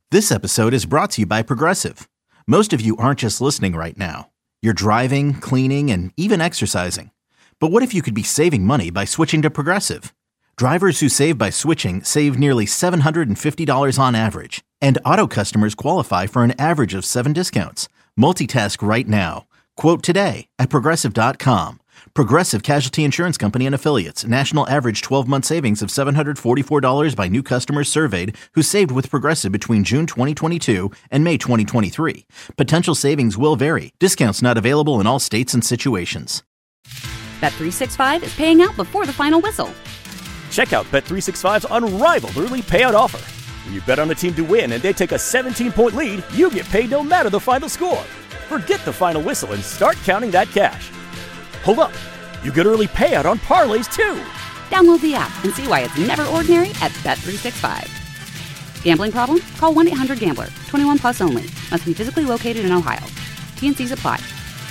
This episode is brought to you by Progressive. Most of you aren't just listening right now. You're driving, cleaning, and even exercising. But what if you could be saving money by switching to Progressive? Drivers who save by switching save nearly $750 on average. And auto customers qualify for an average of 7 discounts. Multitask right now. Quote today at Progressive.com. Progressive Casualty Insurance Company and Affiliates. National average 12-month savings of $744 by new customers surveyed who saved with Progressive between June 2022 and May 2023. Potential savings will vary. Discounts not available in all states and situations. Bet365 is paying out before the final whistle. Check out Bet365's unrivaled early payout offer. When you bet on a team to win and they take a 17-point lead, you get paid no matter the final score. Forget the final whistle and start counting that cash. Hold up. You get early payout on parlays, too. Download the app and see why it's never ordinary at Bet365. Gambling problem? Call 1-800-GAMBLER. 21 plus only. Must be physically located in Ohio. T&Cs apply.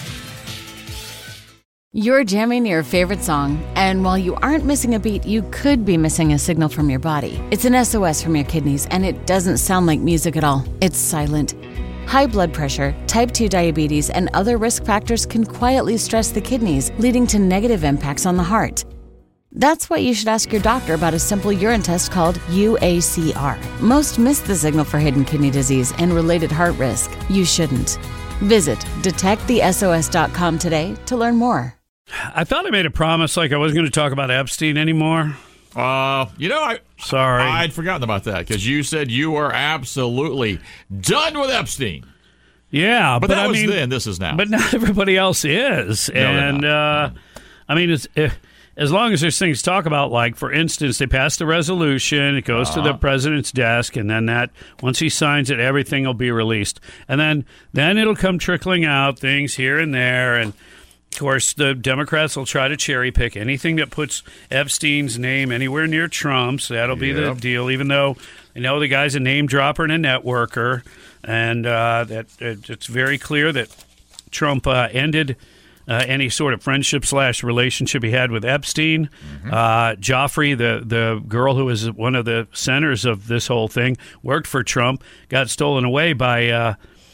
You're jamming your favorite song, and while you aren't missing a beat, you could be missing a signal from your body. It's an SOS from your kidneys, and it doesn't sound like music at all. It's silent. High blood pressure, type 2 diabetes, and other risk factors can quietly stress the kidneys, leading to negative impacts on the heart. That's why you should ask your doctor about a simple urine test called UACR. Most miss the signal for hidden kidney disease and related heart risk. You shouldn't. Visit detectthesos.com today to learn more. I thought I made a promise like I wasn't going to talk about Epstein anymore. Sorry. I'd forgotten about that because you said you were absolutely done with Epstein. Yeah, but that was then. This is now. But not everybody else is. No, and, I mean, as long as there's things to talk about, like, for instance, they passed a resolution, it goes to the president's desk, and then that, once he signs it, everything will be released. And then it'll come trickling out, things here and there, and of course, the Democrats will try to cherry pick anything that puts Epstein's name anywhere near Trump's. That'll be the deal, even though they know the guy's a name dropper and a networker. And that it's very clear that Trump ended any sort of friendship/relationship he had with Epstein. Joffrey, the girl who was one of the centers of this whole thing, worked for Trump, got stolen away by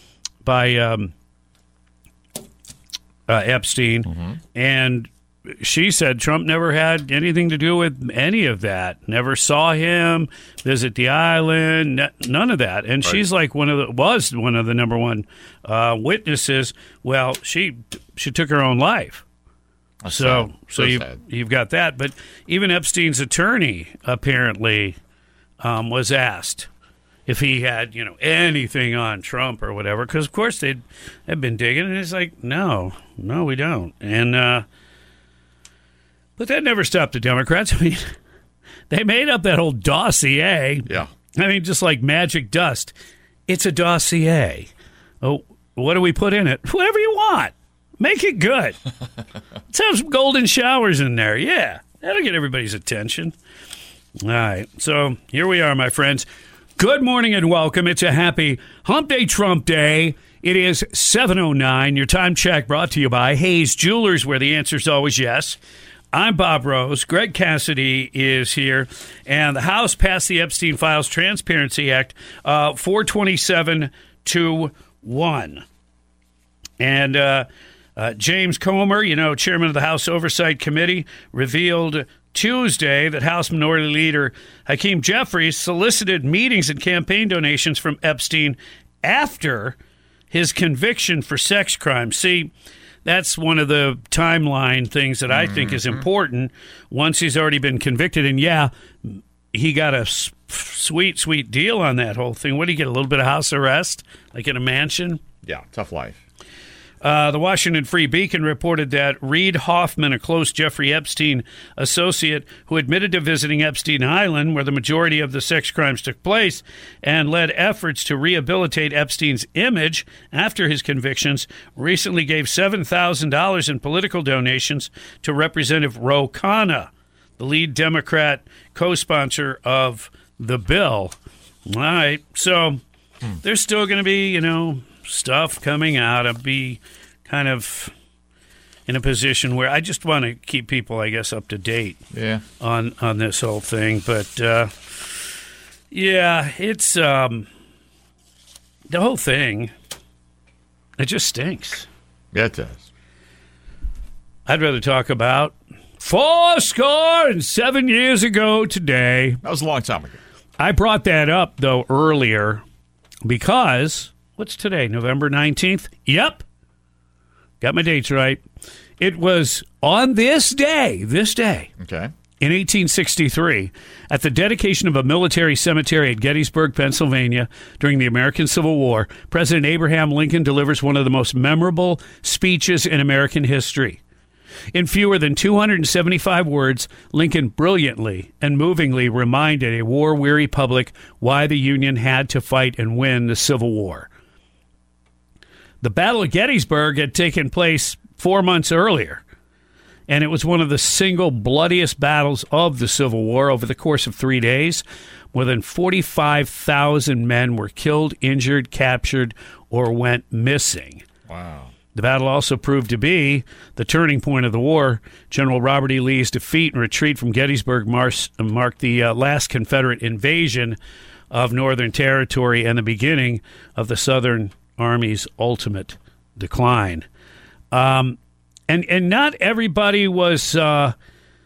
Epstein, and she said Trump never had anything to do with any of that. Never saw him visit the island, none of that. And she's like was one of the number one witnesses. Well, she took her own life. So you've got that. But even Epstein's attorney apparently was asked if he had, anything on Trump or whatever, because, of course, they'd been digging, and it's like, no, we don't. And but that never stopped the Democrats. I mean, they made up that whole dossier. Yeah. I mean, just like magic dust. It's a dossier. Oh, what do we put in it? Whatever you want. Make it good. Let's have some golden showers in there. Yeah, that'll get everybody's attention. All right, so here we are, my friends. Good morning and welcome. It's a happy Hump Day Trump Day. It is 7:09. Your time check brought to you by Hayes Jewelers, where the answer is always yes. I'm Bob Rose. Greg Cassidy is here. And the House passed the Epstein Files Transparency Act 427-1. And James Comer, chairman of the House Oversight Committee, revealed Tuesday that House Minority Leader Hakeem Jeffries solicited meetings and campaign donations from Epstein after his conviction for sex crimes. See, that's one of the timeline things that I think is important. Once he's already been convicted, and he got a sweet, sweet deal on that whole thing. What did he get, a little bit of house arrest, like in a mansion? Yeah, tough life. The Washington Free Beacon reported that Reid Hoffman, a close Jeffrey Epstein associate who admitted to visiting Epstein Island, where the majority of the sex crimes took place, and led efforts to rehabilitate Epstein's image after his convictions, recently gave $7,000 in political donations to Representative Ro Khanna, the lead Democrat co-sponsor of the bill. All right, so there's still going to be, stuff coming out. I'll be kind of in a position where I just want to keep people, I guess, up to date on this whole thing. But, it's the whole thing, it just stinks. Yeah, it does. I'd rather talk about 407 years ago today. That was a long time ago. I brought that up, though, earlier because, what's today, November 19th? Yep. Got my dates right. It was on this day, Okay. in 1863, at the dedication of a military cemetery at Gettysburg, Pennsylvania, during the American Civil War, President Abraham Lincoln delivers one of the most memorable speeches in American history. In fewer than 275 words, Lincoln brilliantly and movingly reminded a war-weary public why the Union had to fight and win the Civil War. The Battle of Gettysburg had taken place 4 months earlier, and it was one of the single bloodiest battles of the Civil War. Over the course of 3 days, more than 45,000 men were killed, injured, captured, or went missing. Wow. The battle also proved to be the turning point of the war. General Robert E. Lee's defeat and retreat from Gettysburg marked the last Confederate invasion of Northern Territory and the beginning of the Southern Army's ultimate decline. And not everybody was on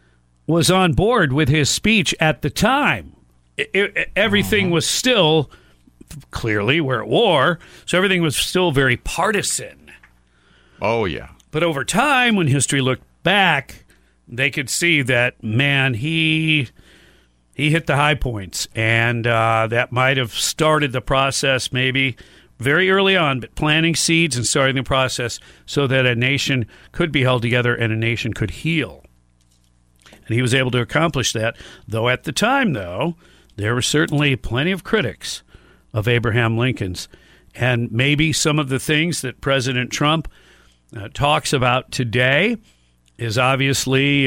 board with his speech at the time. Everything was still, clearly, we're at war, so everything was still very partisan. Oh, yeah. But over time, when history looked back, they could see that, man, he hit the high points, and that might have started the process maybe very early on, but planting seeds and starting the process so that a nation could be held together and a nation could heal. And he was able to accomplish that, though at the time, there were certainly plenty of critics of Abraham Lincoln's. And maybe some of the things that President Trump talks about today is obviously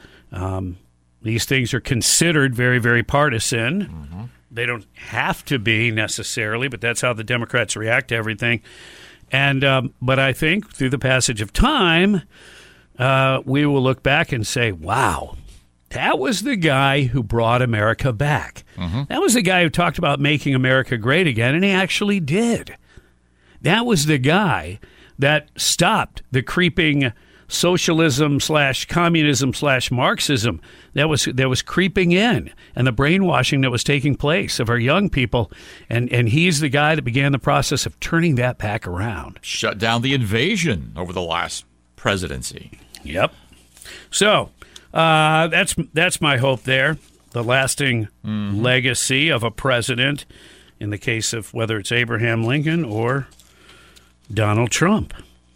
these things are considered very, very partisan. Mm-hmm. They don't have to be necessarily, but that's how the Democrats react to everything. And but I think through the passage of time, we will look back and say, wow, that was the guy who brought America back. Mm-hmm. That was the guy who talked about making America great again, and he actually did. That was the guy that stopped the creeping socialism / communism / Marxism that was creeping in, and the brainwashing that was taking place of our young people. And he's the guy that began the process of turning that back around. Shut down the invasion over the last presidency. Yep. So that's my hope there. The lasting legacy of a president, in the case of whether it's Abraham Lincoln or Donald Trump.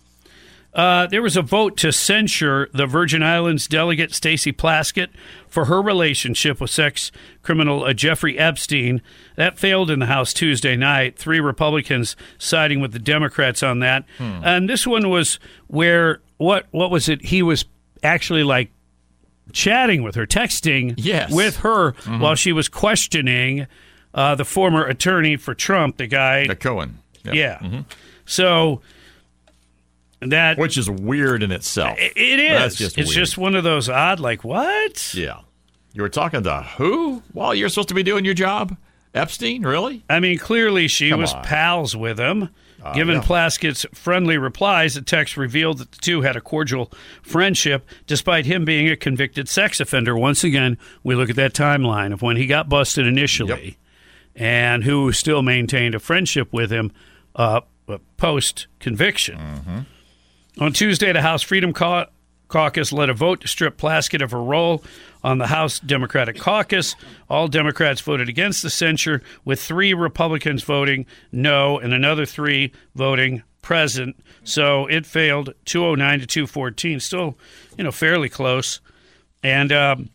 There was a vote to censure the Virgin Islands delegate Stacey Plaskett for her relationship with sex criminal Jeffrey Epstein. That failed in the House Tuesday night. 3 Republicans siding with the Democrats on that. And this one was where, what was it? He was actually like chatting with her, texting with her while she was questioning the former attorney for Trump, the guy. The Cohen. Yep. Yeah. Mm-hmm. So that, which is weird in itself. It is. It's weird. just one of those odd, like, what? Yeah. You were talking to who while you're supposed to be doing your job? Epstein, really? I mean, clearly she was pals with him. Given Plaskett's friendly replies, the text revealed that the two had a cordial friendship, despite him being a convicted sex offender. Once again, we look at that timeline of when he got busted initially and who still maintained a friendship with him post-conviction. Mm-hmm. On Tuesday, the House Freedom Caucus led a vote to strip Plaskett of her role on the House Democratic Caucus. All Democrats voted against the censure, with 3 Republicans voting no and another 3 voting present. So it failed 209 to 214, still, fairly close. And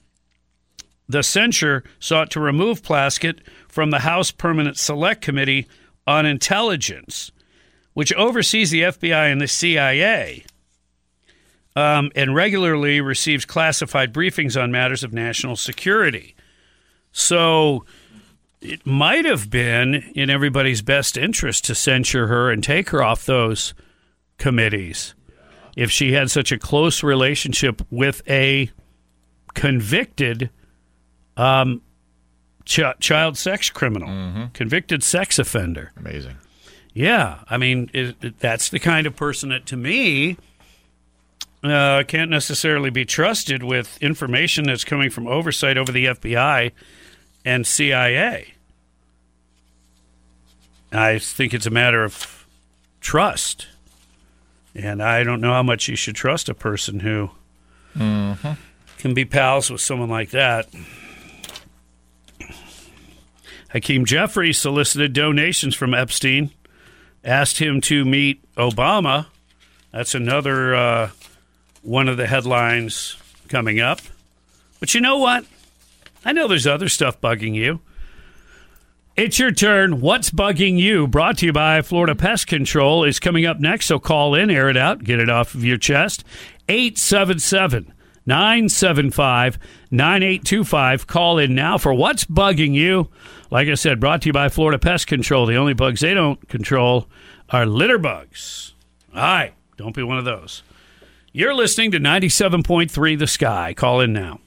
the censure sought to remove Plaskett from the House Permanent Select Committee on Intelligence, which oversees the FBI and the CIA, and regularly receives classified briefings on matters of national security. So it might have been in everybody's best interest to censure her and take her off those committees if she had such a close relationship with a convicted child sex criminal, convicted sex offender. Amazing. Yeah, I mean, that's the kind of person that, to me, can't necessarily be trusted with information that's coming from oversight over the FBI and CIA. I think it's a matter of trust. And I don't know how much you should trust a person who can be pals with someone like that. Hakeem Jeffries solicited donations from Epstein, asked him to meet Obama. That's another one of the headlines coming up. But you know what? I know there's other stuff bugging you. It's your turn. What's bugging you? Brought to you by Florida Pest Control is coming up next, so call in, air it out, get it off of your chest. 877-975-9825. Call in now for What's Bugging You. Like I said, brought to you by Florida Pest Control. The only bugs they don't control are litter bugs. All right, don't be one of those. You're listening to 97.3 The Sky. Call in now.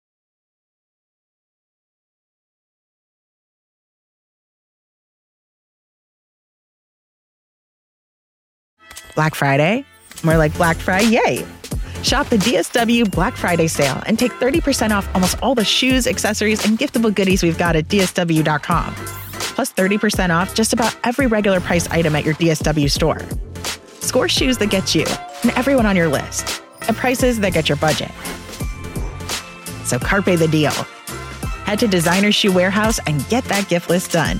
Black Friday? More like Black Friday, yay! Shop the DSW Black Friday sale and take 30% off almost all the shoes, accessories, and giftable goodies we've got at DSW.com. Plus 30% off just about every regular price item at your DSW store. Score shoes that get you and everyone on your list at prices that get your budget. So carpe the deal. Head to Designer Shoe Warehouse and get that gift list done.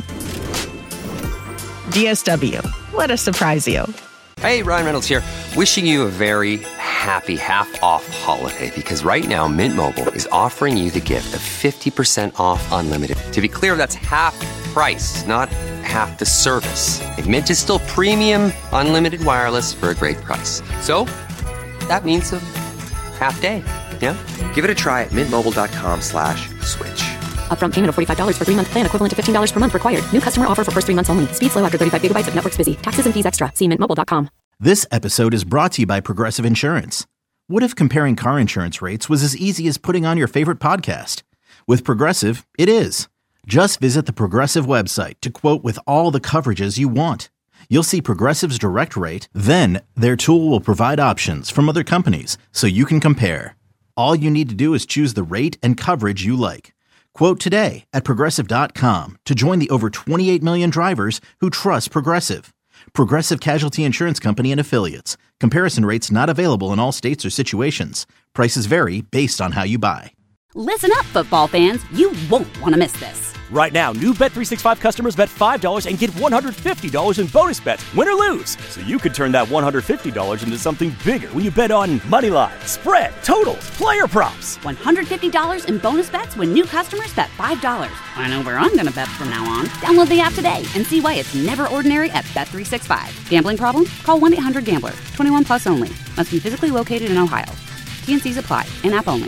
DSW. Let us surprise you. Hey, Ryan Reynolds here. Wishing you a very happy half-off holiday, because right now Mint Mobile is offering you the gift of 50% off unlimited. To be clear, that's half price, not half the service. And Mint is still premium unlimited wireless for a great price. So that means a half day. Yeah? Give it a try at mintmobile.com/switch. Upfront payment of $45 for 3-month plan, equivalent to $15 per month required. New customer offer for first 3 months only. Speed slow after 35 gigabytes if network's busy. Taxes and fees extra. See mintmobile.com. This episode is brought to you by Progressive Insurance. What if comparing car insurance rates was as easy as putting on your favorite podcast? With Progressive, it is. Just visit the Progressive website to quote with all the coverages you want. You'll see Progressive's direct rate, then their tool will provide options from other companies so you can compare. All you need to do is choose the rate and coverage you like. Quote today at Progressive.com to join the over 28 million drivers who trust Progressive. Progressive Casualty Insurance Company and Affiliates. Comparison rates not available in all states or situations. Prices vary based on how you buy. Listen up, football fans. You won't want to miss this. Right now, new Bet365 customers bet $5 and get $150 in bonus bets, win or lose. So you could turn that $150 into something bigger when you bet on money line, spread, totals, player props. $150 in bonus bets when new customers bet $5. I know where I'm going to bet from now on. Download the app today and see why it's never ordinary at Bet365. Gambling problem? Call 1-800-GAMBLER. 21 plus only. Must be physically located in Ohio. T&Cs apply. In-app only.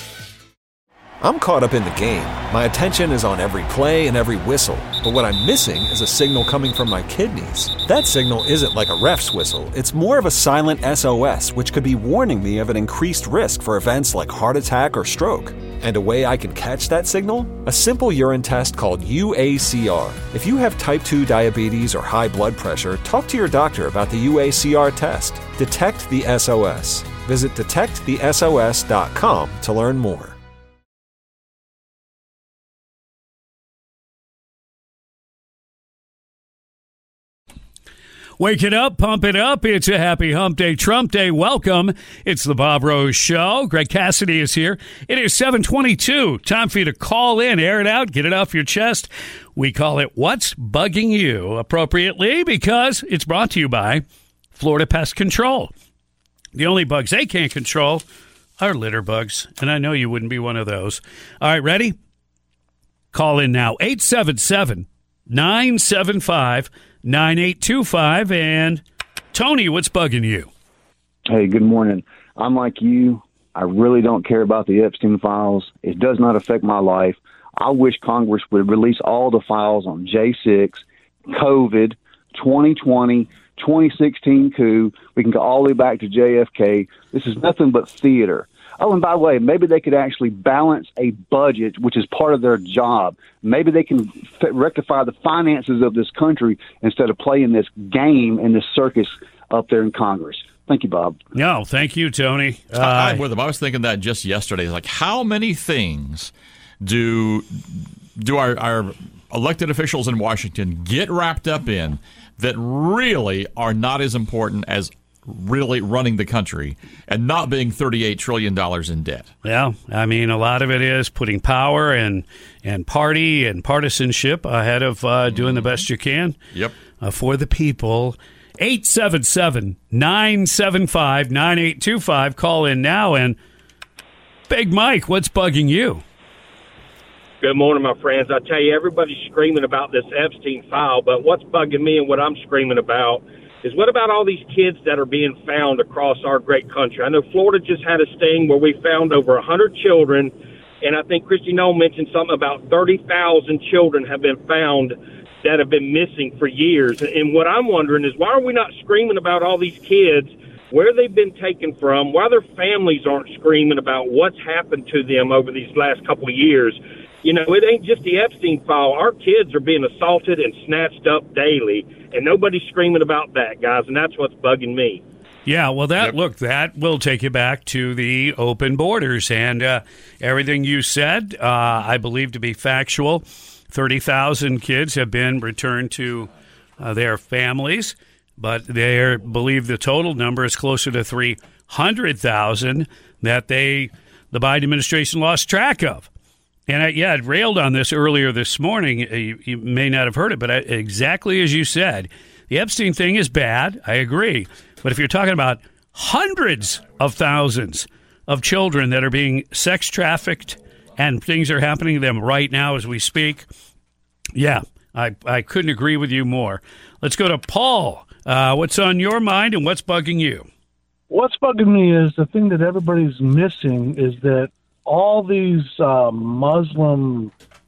I'm caught up in the game. My attention is on every play and every whistle. But what I'm missing is a signal coming from my kidneys. That signal isn't like a ref's whistle. It's more of a silent SOS, which could be warning me of an increased risk for events like heart attack or stroke. And a way I can catch that signal? A simple urine test called UACR. If you have type 2 diabetes or high blood pressure, talk to your doctor about the UACR test. Detect the SOS. Visit detectthesos.com to learn more. Wake it up, pump it up. It's a happy hump day, Trump day. Welcome. It's the Bob Rose Show. Greg Cassidy is here. It is 7:22. Time for you to call in, air it out, get it off your chest. We call it What's Bugging You, appropriately, because it's brought to you by Florida Pest Control. The only bugs they can't control are litter bugs, and I know you wouldn't be one of those. All right, ready? Call in now, 877-975-9825. And Tony, what's bugging you? Hey, good morning. I'm like you. I really don't care about the Epstein files. It does not affect my life. I wish Congress would release all the files on J6, COVID, 2020, 2016 coup. We can go all the way back to JFK. This is nothing but theater. Oh, and by the way, maybe they could actually balance a budget, which is part of their job. Maybe they can rectify the finances of this country instead of playing this game and this circus up there in Congress. Thank you, Bob. No, thank you, Tony. I'm with him. I was thinking that just yesterday. Like, how many things do our elected officials in Washington get wrapped up in that really are not as important as really running the country and not being $38 trillion in debt? Yeah, I mean, a lot of it is putting power and party and partisanship ahead of doing the best you can for the people. 877-975-9825. Call in now. And Big Mike, what's bugging you? Good morning, my friends. I tell you, everybody's screaming about this Epstein file, but what's bugging me and what I'm screaming about is what about all these kids that are being found across our great country? I know Florida just had a sting where we found over 100 children, and I think Kristi Noem mentioned something about 30,000 children have been found that have been missing for years. And what I'm wondering is, why are we not screaming about all these kids, where they've been taken from, why their families aren't screaming about what's happened to them over these last couple of years? You know, it ain't just the Epstein file. Our kids are being assaulted and snatched up daily, and nobody's screaming about that, guys, and that's what's bugging me. Yeah, well, that will take you back to the open borders, and everything you said, I believe to be factual. 30,000 kids have been returned to their families, but they believe the total number is closer to 300,000 that the Biden administration lost track of. And I railed on this earlier this morning. You may not have heard it, but exactly as you said, the Epstein thing is bad. I agree. But if you're talking about hundreds of thousands of children that are being sex trafficked and things are happening to them right now as we speak, yeah, I couldn't agree with you more. Let's go to Paul. What's on your mind and what's bugging you? What's bugging me is the thing that everybody's missing is that all these Muslim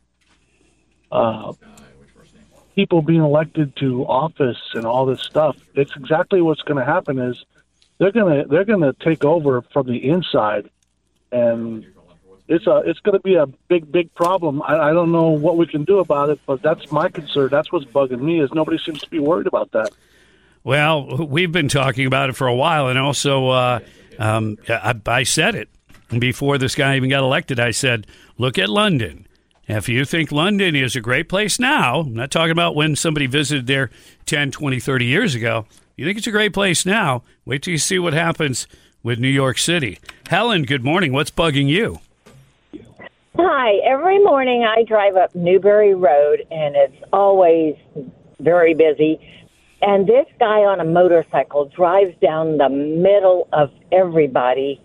people being elected to office and all this stuff, it's exactly what's going to happen is they're going to take over from the inside, and it's going to be a big problem. I don't know what we can do about it, but that's my concern. That's what's bugging me is nobody seems to be worried about that. Well, we've been talking about it for a while, and also I said it. Before this guy even got elected, I said, look at London. If you think London is a great place now, I'm not talking about when somebody visited there 10, 20, 30 years ago. You think it's a great place now, wait till you see what happens with New York City. Helen, good morning. What's bugging you? Hi. Every morning I drive up Newberry Road, and it's always very busy. And this guy on a motorcycle drives down the middle of everybody.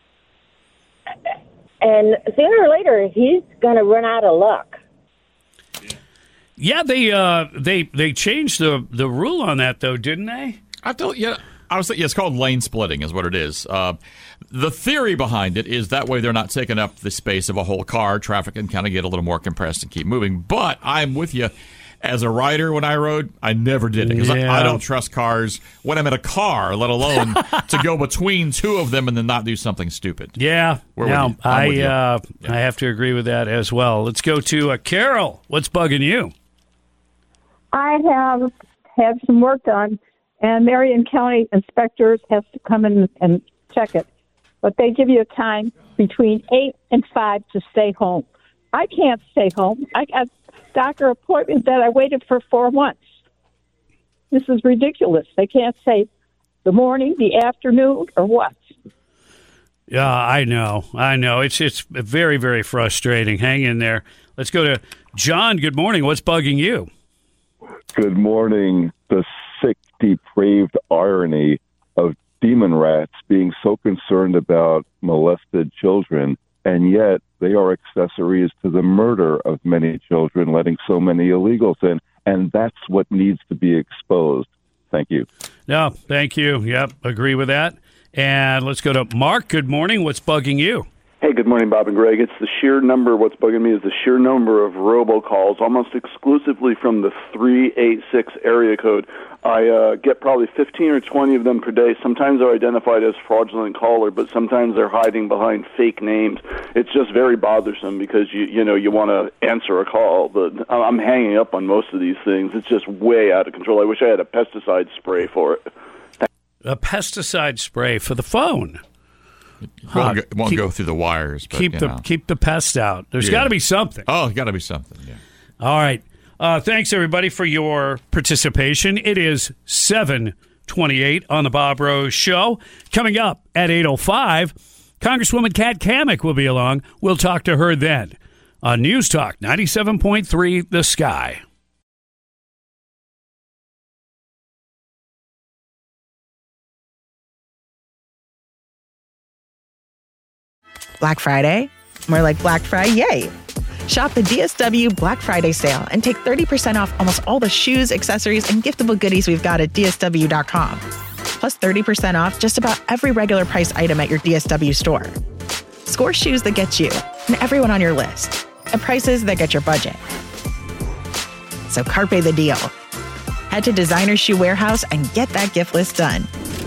And sooner or later, he's going to run out of luck. Yeah, they changed the rule on that, though, didn't they? It's called lane splitting is what it is. The theory behind it is that way they're not taking up the space of a whole car. Traffic can kind of get a little more compressed and keep moving. But I'm with you. As a rider, when I rode, I never did it because I don't trust cars when I'm in a car, let alone to go between two of them and then not do something stupid. Yeah, I have to agree with that as well. Let's go to Carol. What's bugging you? I have had some work done, and Marion County inspectors have to come in and check it. But they give you a time between 8 and 5 to stay home. I can't stay home. I got doctor appointment that I waited for 4 months. This is ridiculous. They can't say the morning, the afternoon, or what. Yeah, I know. It's very, very frustrating. Hang in there. Let's go to John. Good morning. What's bugging you? Good morning. The sick, depraved irony of demon rats being so concerned about molested children, and yet they are accessories to the murder of many children, letting so many illegals in, and that's what needs to be exposed. Thank you. No, thank you. Yep, agree with that. And let's go to Mark. Good morning. What's bugging you? Hey, good morning, Bob and Greg. It's the sheer number, what's bugging me is the sheer number of robocalls, almost exclusively from the 386 area code. I get probably 15 or 20 of them per day. Sometimes they're identified as fraudulent caller, but sometimes they're hiding behind fake names. It's just very bothersome because you want to answer a call, but I'm hanging up on most of these things. It's just way out of control. I wish I had a pesticide spray for it. A pesticide spray for the phone. It won't go through the wires. But, keep the pest out. There's got to be something. Oh, got to be something. Yeah. All right. Thanks everybody for your participation. It is 7:28 on the Bob Rose Show. Coming up at 8:05, Congresswoman Kat Cammack will be along. We'll talk to her then on News Talk 97.3 The Sky. Black Friday? More like Black Friday, yay! Shop the DSW Black Friday sale and take 30% off almost all the shoes, accessories, and giftable goodies we've got at DSW.com. Plus 30% off just about every regular price item at your DSW store. Score shoes that get you and everyone on your list at prices that get your budget. So carpe the deal. Head to Designer Shoe Warehouse and get that gift list done.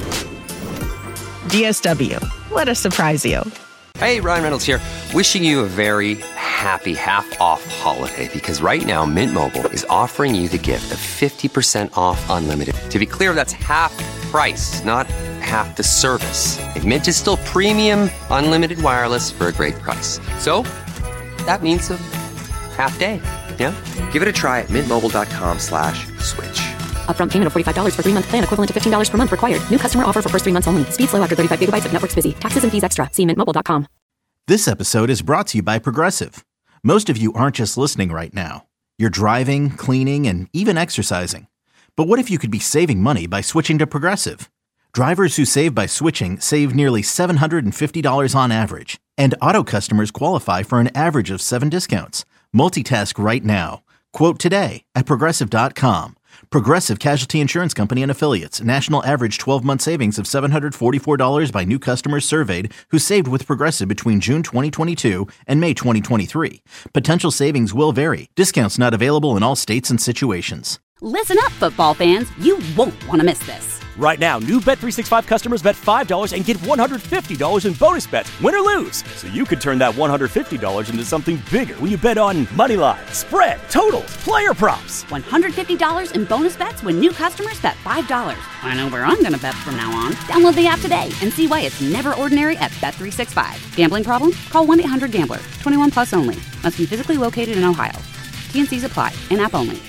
DSW, let us surprise you. Hey, Ryan Reynolds here, wishing you a very happy half-off holiday because right now Mint Mobile is offering you the gift of 50% off unlimited. To be clear, that's half price, not half the service. And Mint is still premium unlimited wireless for a great price. So that means a half day, yeah? Give it a try at mintmobile.com/switch. Upfront payment of $45 for 3-month plan, equivalent to $15 per month required. New customer offer for first 3 months only. Speed slow after 35 gigabytes if network's busy. Taxes and fees extra. See mintmobile.com. This episode is brought to you by Progressive. Most of you aren't just listening right now. You're driving, cleaning, and even exercising. But what if you could be saving money by switching to Progressive? Drivers who save by switching save nearly $750 on average. And auto customers qualify for an average of 7 discounts. Multitask right now. Quote today at Progressive.com. Progressive Casualty Insurance Company and Affiliates. National average 12-month savings of $744 by new customers surveyed who saved with Progressive between June 2022 and May 2023. Potential savings will vary. Discounts not available in all states and situations. Listen up, football fans. You won't want to miss this. Right now, new Bet365 customers bet $5 and get $150 in bonus bets, win or lose. So you could turn that $150 into something bigger when you bet on moneyline, spread, totals, player props. $150 in bonus bets when new customers bet $5. I know where I'm going to bet from now on. Download the app today and see why it's never ordinary at Bet365. Gambling problem? Call 1-800-GAMBLER. 21 plus only. Must be physically located in Ohio. T&Cs apply. In-app only.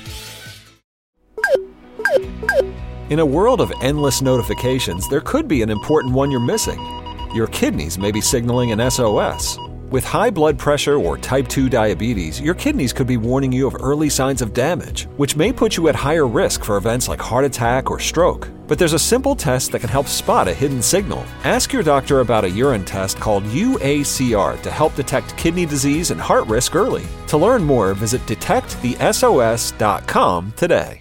In a world of endless notifications, there could be an important one you're missing. Your kidneys may be signaling an SOS. With high blood pressure or type 2 diabetes, your kidneys could be warning you of early signs of damage, which may put you at higher risk for events like heart attack or stroke. But there's a simple test that can help spot a hidden signal. Ask your doctor about a urine test called UACR to help detect kidney disease and heart risk early. To learn more, visit detectthesos.com today.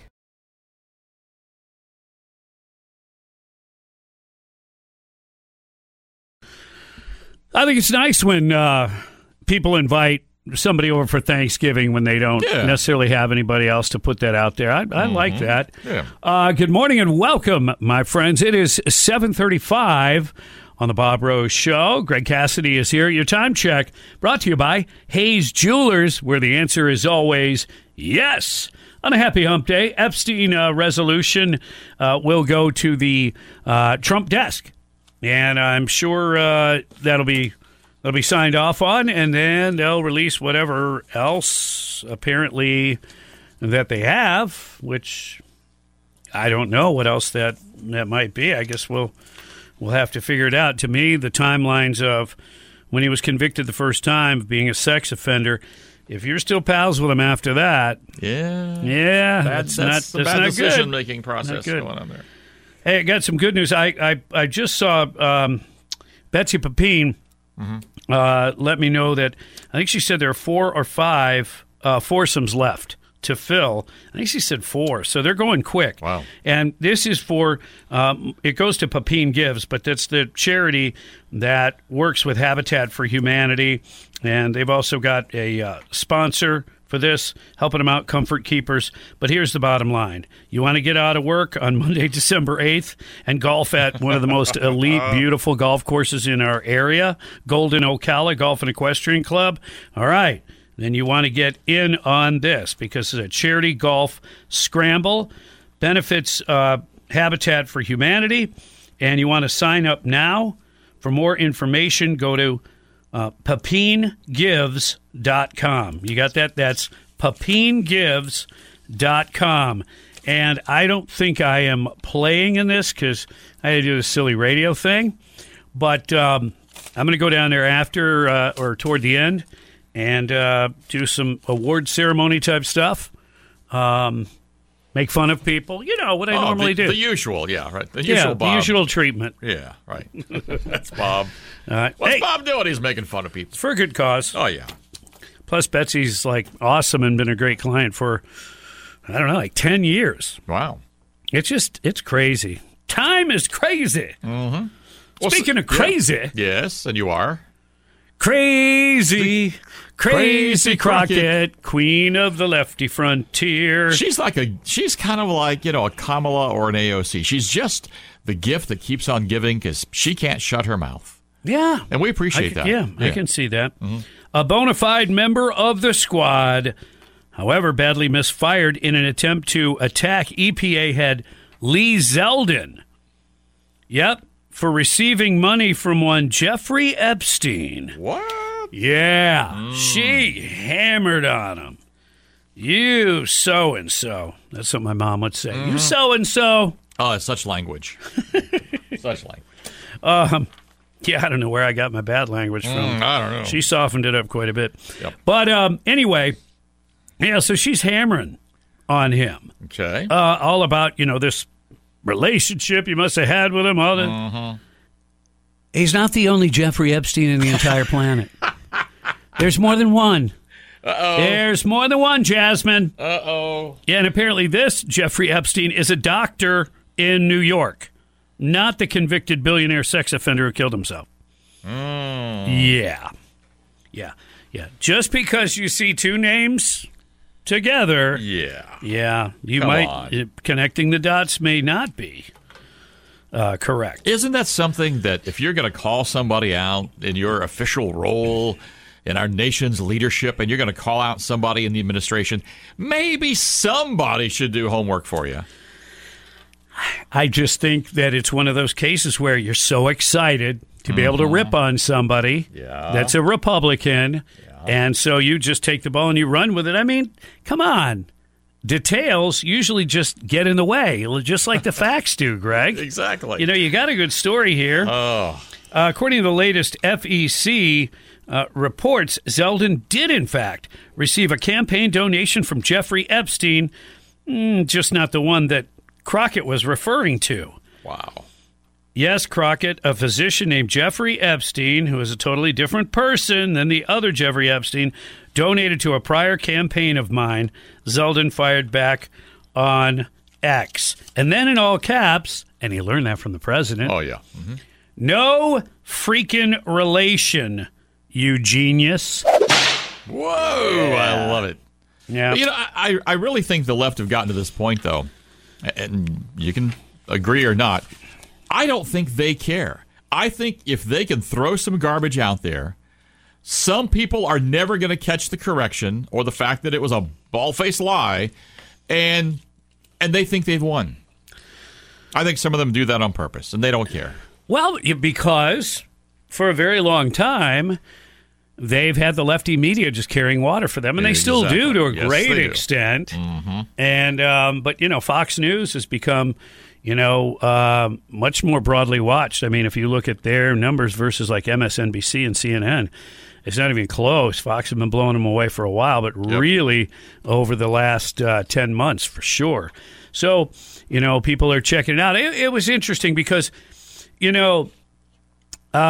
I think it's nice when people invite somebody over for Thanksgiving when they don't necessarily have anybody else to put that out there. I like that. Yeah. Good morning and welcome, my friends. It is 7:35 on the Bob Rose Show. Greg Cassidy is here. Your time check brought to you by Hayes Jewelers, where the answer is always yes. On a happy hump day, Epstein resolution will go to the Trump desk. And I'm sure that'll be signed off on, and then they'll release whatever else apparently that they have, which I don't know what else that might be. I guess we'll have to figure it out. To me, the timelines of when he was convicted the first time of being a sex offender, if you're still pals with him after that, that's the bad not decision-making process going on there. Hey, I got some good news. I just saw Betsy Papine let me know that I think she said there are 4 or 5 foursomes left to fill. I think she said 4, so they're going quick. Wow. And this is for, it goes to Pepin Gives, but that's the charity that works with Habitat for Humanity. And they've also got a sponsor for this, helping them out, Comfort Keepers. But here's the bottom line. You want to get out of work on Monday, December 8th and golf at one of the most elite, beautiful golf courses in our area, Golden Ocala Golf and Equestrian Club. All right. Then you want to get in on this because it's a charity golf scramble, benefits Habitat for Humanity, and you want to sign up now. For more information, go to pepingives.com. You got that? That's pepingives.com. And I don't think I am playing in this because I had to do a silly radio thing. But I'm going to go down there after or toward the end and do some award ceremony type stuff. Make fun of people. You know what I normally do. The usual, yeah, right. The usual Bob. The usual treatment. Yeah, right. That's Bob. What's Bob doing? He's making fun of people. For a good cause. Oh, yeah. Plus, Betsy's, awesome and been a great client for, 10 years. Wow. It's crazy. Time is crazy. Mm-hmm. Speaking of crazy. Yeah. Yes, and you are. Crazy Crockett, queen of the lefty frontier. She's kind of like, a Kamala or an AOC. She's just the gift that keeps on giving because she can't shut her mouth. Yeah. And we appreciate that. Yeah, I can see that. Mm-hmm. A bona fide member of the squad, however, badly misfired in an attempt to attack EPA head Lee Zeldin. Yep. For receiving money from one Jeffrey Epstein. What? Yeah. She hammered on him. You so-and-so. That's what my mom would say. You so-and-so. Oh, it's such language. Such language. Yeah, I don't know where I got my bad language from. I don't know. She softened it up quite a bit. Yep. But anyway, yeah, so she's hammering on him. Okay. All about, this relationship you must have had with him. All that. He's not the only Jeffrey Epstein in the entire planet. There's more than one. Uh-oh. There's more than one, Jasmine. Uh-oh. Yeah, and apparently this Jeffrey Epstein is a doctor in New York, not the convicted billionaire sex offender who killed himself. Yeah. Just because you see two names together, you might connecting the dots may not be correct. Isn't that something that if you're going to call somebody out in your official role in our nation's leadership and you're going to call out somebody in the administration, maybe somebody should do homework for you? I just think that it's one of those cases where you're so excited to be able to rip on somebody that's a Republican, and so you just take the ball and you run with it. I mean, come on. Details usually just get in the way, just like the facts do, Greg. Exactly. You got a good story here. According to the latest FEC reports, Zeldin did, in fact, receive a campaign donation from Jeffrey Epstein, just not the one that Crockett was referring to. Wow. Yes, Crockett, a physician named Jeffrey Epstein, who is a totally different person than the other Jeffrey Epstein, donated to a prior campaign of mine. Zeldin fired back on X. And then in all caps, and he learned that from the president. Oh, yeah. Mm-hmm. No freaking relation, you genius. Whoa, Yeah. I love it. Yeah. But, I really think the left have gotten to this point, though, and you can agree or not, I don't think they care. I think if they can throw some garbage out there, some people are never going to catch the correction or the fact that it was a bald-faced lie, and they think they've won. I think some of them do that on purpose, and they don't care. Well, because for a very long time, they've had the lefty media just carrying water for them, and they still do to a great extent. Mm-hmm. And but Fox News has become much more broadly watched. I mean, if you look at their numbers versus like MSNBC and CNN, it's not even close. Fox have been blowing them away for a while, but really over the last 10 months for sure. So people are checking it out. It was interesting because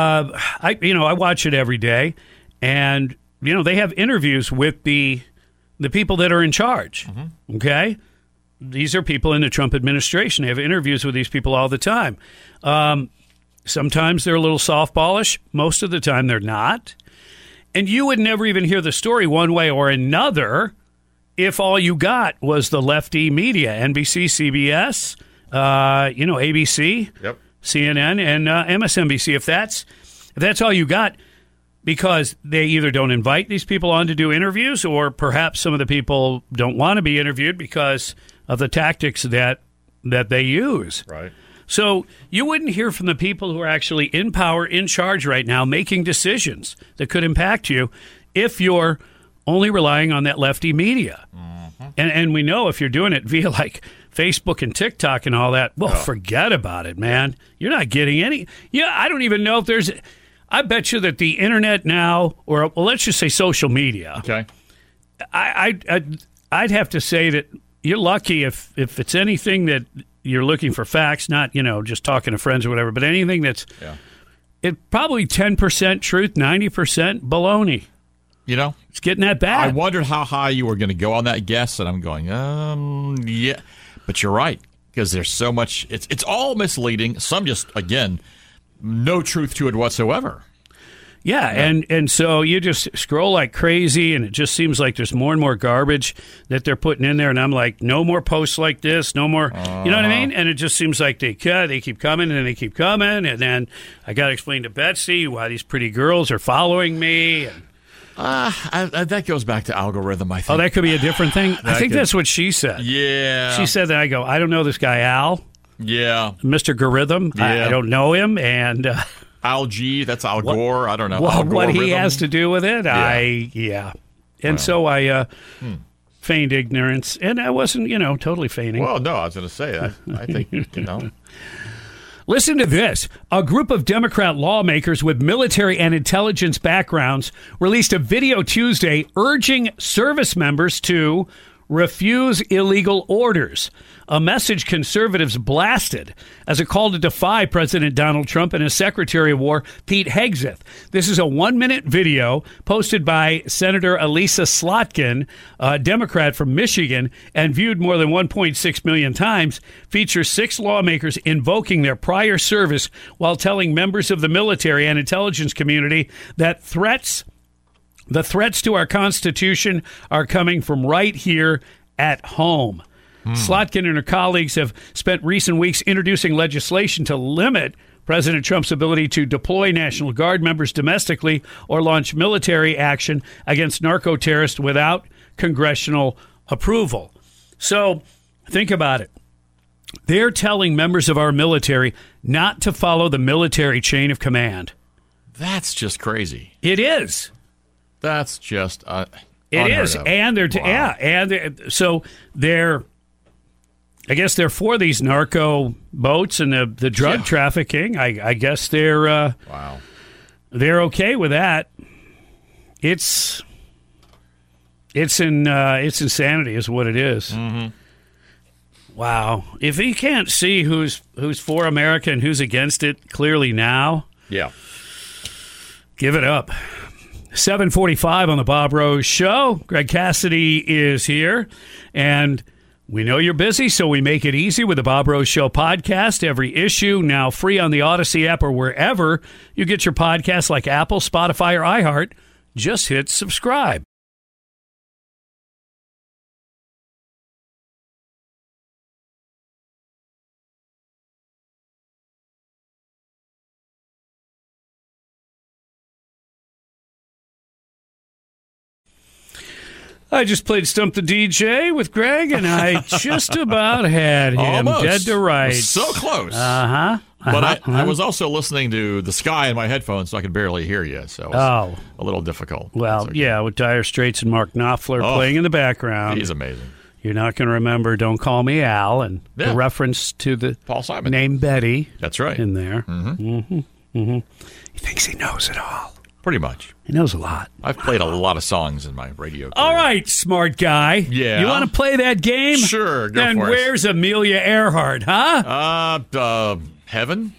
I watch it every day. And, they have interviews with the the people that are in charge. Okay? These are people in the Trump administration. They have interviews with these people all the time. Sometimes they're a little softballish. Most of the time they're not. And you would never even hear the story one way or another if all you got was the lefty media, NBC, CBS, ABC, CNN, and MSNBC. If that's all you got, because they either don't invite these people on to do interviews, or perhaps some of the people don't want to be interviewed because of the tactics that they use. Right. So you wouldn't hear from the people who are actually in power, in charge right now, making decisions that could impact you if you're only relying on that lefty media. And we know if you're doing it via like Facebook and TikTok and all that, well, forget about it, man. You're not getting any. Yeah, I don't even know if there's. I bet you that the internet now, or well, let's just say social media. Okay. I'd have to say that you're lucky if it's anything that you're looking for facts, not just talking to friends or whatever, but anything that's it probably 10% truth, 90% baloney. It's getting that bad. I wondered how high you were going to go on that guess, and I'm going, yeah. But you're right, because there's so much. It's all misleading. Some just, again, no truth to it whatsoever. Yeah, and so you just scroll like crazy, and it just seems like there's more and more garbage that they're putting in there, and I'm like, no more posts like this, no more, you know what I mean? And it just seems like they keep coming, and they keep coming, and then I got to explain to Betsy why these pretty girls are following me, and that goes back to algorithm, I think. Oh, that could be a different thing? I think that's what she said. Yeah. She said that. I go, I don't know this guy, Al. Yeah. Mr. Algorithm. Yeah. I don't know him. And Al G, that's Al Gore. I don't know. What he has to do with it, Yeah. And so I feigned ignorance. And I wasn't, totally feigning. Well, no, I was going to say, I think, Listen to this. A group of Democrat lawmakers with military and intelligence backgrounds released a video Tuesday urging service members to refuse illegal orders, a message conservatives blasted as a call to defy President Donald Trump and his Secretary of War, Pete Hegseth. This is a 1-minute video posted by Senator Elisa Slotkin, a Democrat from Michigan, and viewed more than 1.6 million times, features 6 lawmakers invoking their prior service while telling members of the military and intelligence community that the threats to our Constitution are coming from right here at home. Slotkin and her colleagues have spent recent weeks introducing legislation to limit President Trump's ability to deploy National Guard members domestically or launch military action against narco-terrorists without congressional approval. So think about it. They're telling members of our military not to follow the military chain of command. That's just crazy. It is. That's just it is, and so they're. I guess they're for these narco boats and the drug trafficking. I guess they're they're okay with that. It's insanity, is what it is. Mm-hmm. Wow! If you can't see who's for America and who's against it clearly now, give it up. 7:45 on the Bob Rose Show. Greg Cassidy is here, and we know you're busy, so we make it easy with the Bob Rose Show podcast. Every issue now free on the Odyssey app or wherever you get your podcasts like Apple, Spotify, or iHeart. Just hit subscribe. I just played Stump the DJ with Greg, and I just about had him dead to rights. So close. But I was also listening to the Sky in my headphones, so I could barely hear you. So it was a little difficult. Well, with Dire Straits and Mark Knopfler playing in the background. He's amazing. You're not going to remember Don't Call Me Al, and the reference to the Paul Simon name Betty. That's right. In there. Mm-hmm. He thinks he knows it all. Pretty much. He knows a lot. I've played a lot of songs in my radio career. All right, smart guy. Yeah. You want to play that game? Sure, go then for it. Where's Amelia Earhart, huh? Heaven.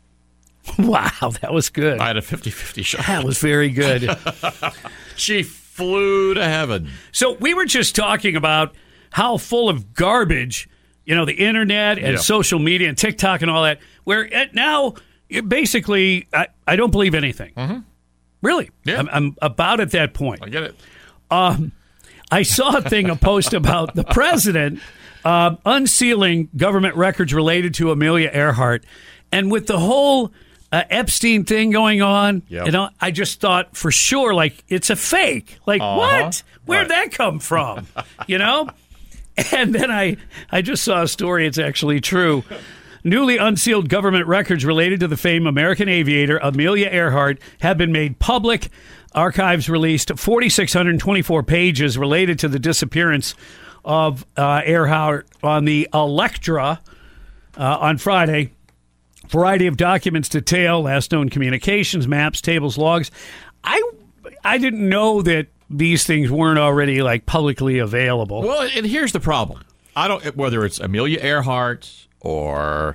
Wow, that was good. I had a 50-50 shot. That was very good. She flew to heaven. So we were just talking about how full of garbage, the internet and social media and TikTok and all that, where now basically I don't believe anything. Mm-hmm. Really. Yeah. I'm about at that point. I get it. I saw a post about the president unsealing government records related to Amelia Earhart. And with the whole Epstein thing going on, I just thought for sure, it's a fake. What? Where'd that come from? And then I just saw a story. It's actually true. Newly unsealed government records related to the famed American aviator Amelia Earhart have been made public. Archives released 4,624 pages related to the disappearance of Earhart on the Electra on Friday. Variety of documents detail last known communications, maps, tables, logs. I didn't know that these things weren't already publicly available. Well, and here's the problem. I don't whether it's Amelia Earhart or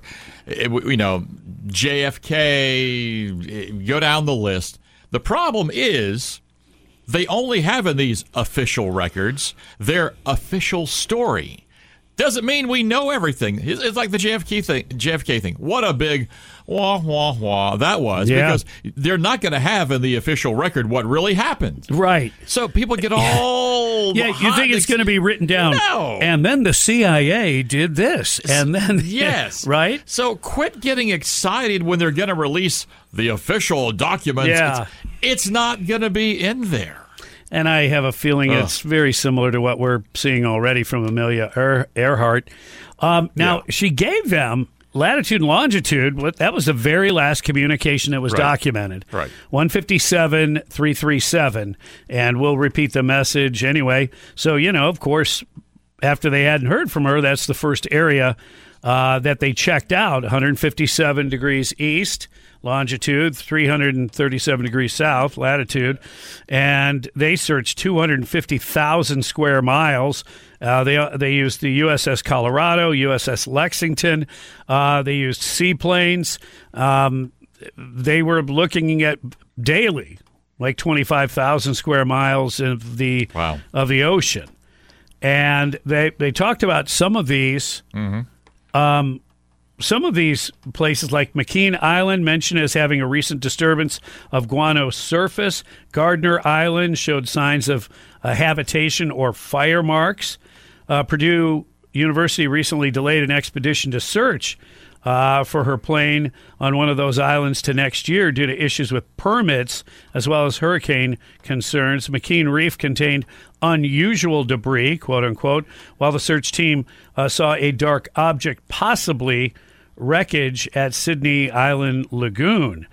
JFK, go down the list. The problem is they only have in these official records their official story. Doesn't mean we know everything. It's like the JFK thing. What a big wah, wah, wah that was. Yeah. Because they're not going to have in the official record what really happened. Right. So people get all you think it's going to be written down. No. And then the CIA did this. And then yes. Right? So quit getting excited when they're going to release the official documents. Yeah. It's not going to be in there. And I have a feeling it's very similar to what we're seeing already from Amelia Earhart. She gave them latitude and longitude. That was the very last communication that was documented. Right. 157-337. And we'll repeat the message anyway. So, of course, after they hadn't heard from her, that's the first area that they checked out, 157 degrees east. Longitude, 337 degrees south, latitude, and they searched 250,000 square miles. They used the USS Colorado, USS Lexington. They used seaplanes. They were looking at daily, 25,000 square miles of the ocean, and they talked about some of these. Mm-hmm. Some of these places, like McKean Island, mentioned as having a recent disturbance of guano surface. Gardner Island showed signs of habitation or fire marks. Purdue University recently delayed an expedition to search for her plane on one of those islands to next year due to issues with permits as well as hurricane concerns. McKean Reef contained unusual debris, quote unquote, while the search team saw a dark object, possibly wreckage at Sydney Island Lagoon.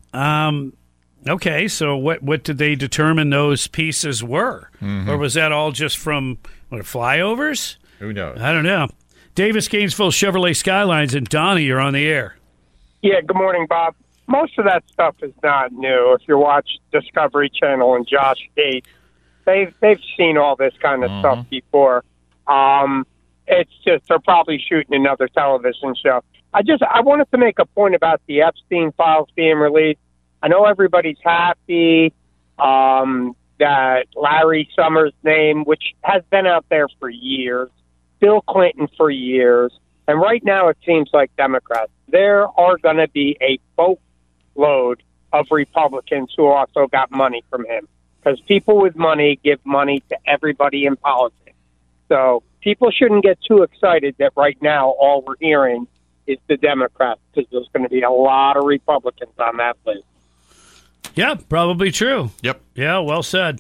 Okay, so what did they determine those pieces were? Mm-hmm. Or was that all just from flyovers? Who knows? I don't know. Davis Gainesville Chevrolet Skylines, and Donnie, you're on the air. Yeah, good morning, Bob. Most of that stuff is not new. If you watch Discovery Channel and Josh Gates, they've seen all this kind of stuff before. It's just they're probably shooting another television show. I wanted to make a point about the Epstein files being released. I know everybody's happy that Larry Summers' name, which has been out there for years, Bill Clinton for years, and right now it seems like Democrats. There are going to be a boatload of Republicans who also got money from him, because people with money give money to everybody in politics. So people shouldn't get too excited that right now all we're hearing is the Democrats, because there's going to be a lot of Republicans on that list. Yeah, probably true. Yep. Yeah, well said.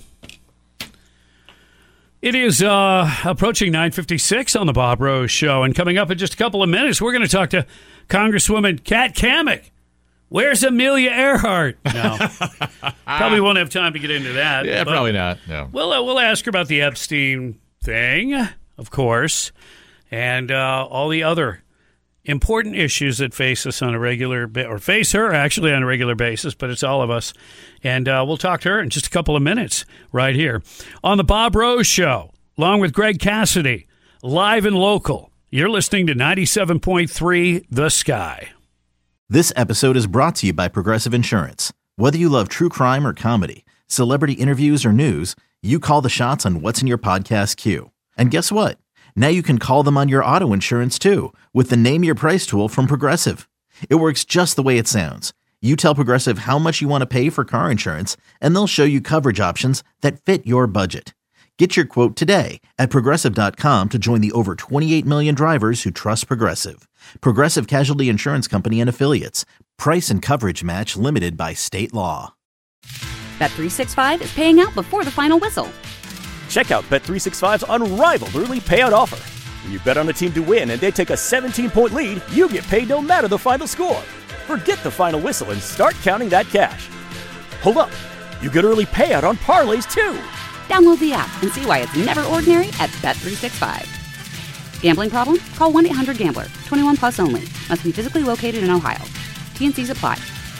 It is approaching 9:56 on the Bob Rose Show, and coming up in just a couple of minutes, we're going to talk to Congresswoman Kat Cammack. Where's Amelia Earhart? No. Probably won't have time to get into that. Yeah, probably not. No. We'll ask her about the Epstein thing, of course, and all the other important issues that face us on a regular or face her actually on a regular basis, but it's all of us. And we'll talk to her in just a couple of minutes right here on the Bob Rose Show, along with Greg Cassidy, live and local. You're listening to 97.3 The Sky. This episode is brought to you by Progressive Insurance. Whether you love true crime or comedy, celebrity interviews or news, You call the shots on what's in your podcast queue. And guess what? Now you can call them on your auto insurance too with the Name Your Price tool from Progressive. It works just the way it sounds. You tell Progressive how much you want to pay for car insurance, and they'll show you coverage options that fit your budget. Get your quote today at Progressive.com to join the over 28 million drivers who trust Progressive. Progressive Casualty Insurance Company and Affiliates. Price and coverage match limited by state law. Bet365 is paying out before the final whistle. Check out Bet365's unrivaled early payout offer. When you bet on a team to win and they take a 17-point lead, you get paid no matter the final score. Forget the final whistle and start counting that cash. Hold up. You get early payout on parlays too. Download the app and see why it's never ordinary at Bet365. Gambling problem? Call 1-800-GAMBLER. 21 plus only. Must be physically located in Ohio. T&Cs apply.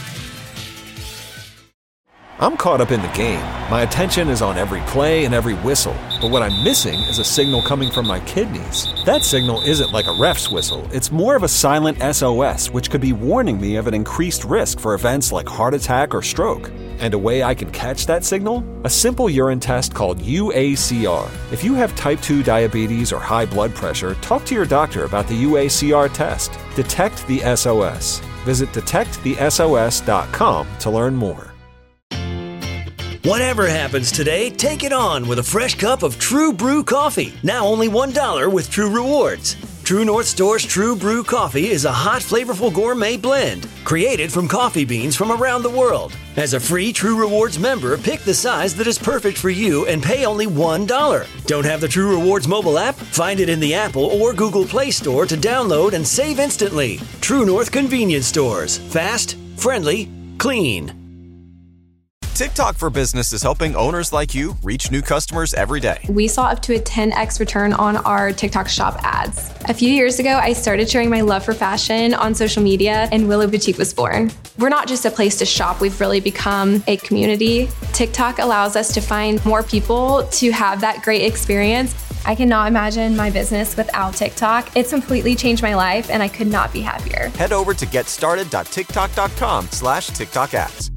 I'm caught up in the game. My attention is on every play and every whistle. But what I'm missing is a signal coming from my kidneys. That signal isn't like a ref's whistle. It's more of a silent SOS, which could be warning me of an increased risk for events like heart attack or stroke. And a way I can catch that signal? A simple urine test called UACR. If you have type 2 diabetes or high blood pressure, talk to your doctor about the UACR test. Detect the SOS. Visit detectthesos.com to learn more. Whatever happens today, take it on with a fresh cup of True Brew coffee. Now only $1 with True Rewards. True North Store's True Brew coffee is a hot, flavorful gourmet blend created from coffee beans from around the world. As a free True Rewards member, pick the size that is perfect for you and pay only $1. Don't have the True Rewards mobile app? Find it in the Apple or Google Play Store to download and save instantly. True North Convenience Stores. Fast, friendly, clean. TikTok for Business is helping owners like you reach new customers every day. We saw up to a 10x return on our TikTok shop ads. A few years ago, I started sharing my love for fashion on social media, and Willow Boutique was born. We're not just a place to shop, we've really become a community. TikTok allows us to find more people to have that great experience. I cannot imagine my business without TikTok. It's completely changed my life, and I could not be happier. Head over to getstarted.tiktok.com/TikTok ads.